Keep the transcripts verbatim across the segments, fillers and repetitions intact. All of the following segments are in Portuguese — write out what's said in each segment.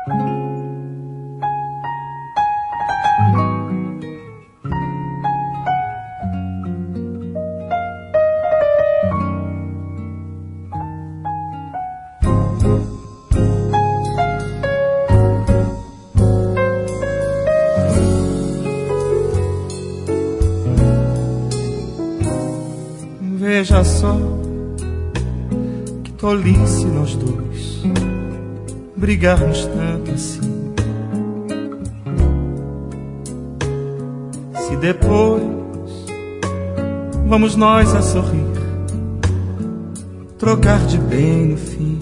Veja só que tolice nós dois brigarmos tanto assim. Se depois vamos nós a sorrir, trocar de bem no fim.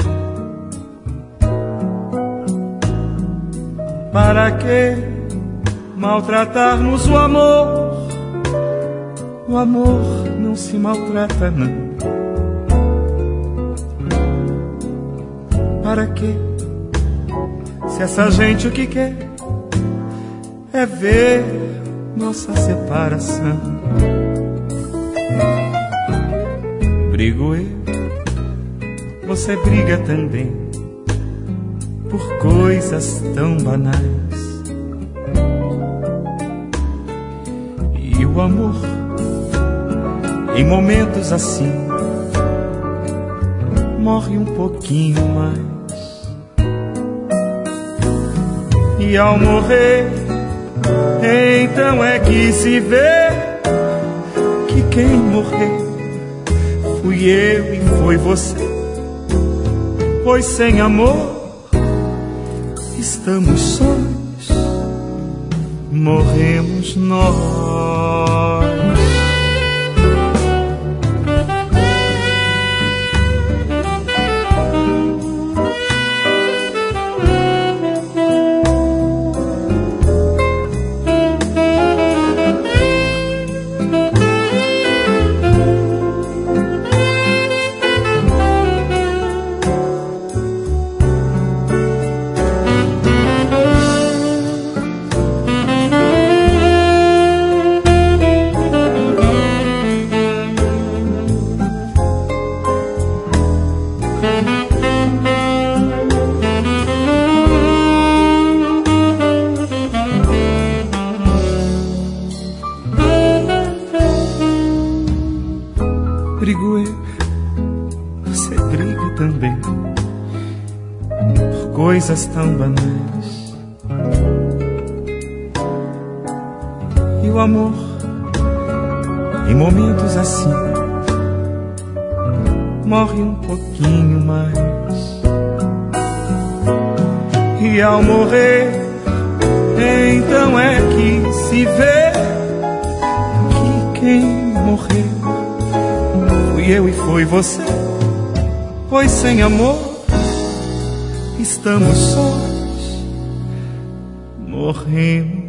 Para que maltratarmos o amor? O amor não se maltrata, não. Para quê? Se essa gente o que quer é ver nossa separação. Brigo eu, você briga também, por coisas tão banais. E o amor, em momentos assim, morre um pouquinho mais. E ao morrer, então é que se vê que quem morreu fui eu e foi você. Pois sem amor estamos sós, morremos nós. Brigo eu, você briga também, por coisas tão banais. E o amor, em momentos assim, morre um pouquinho mais. E ao morrer, então é que se vê que quem morreu fui eu e foi você. Pois sem amor estamos sós, morremos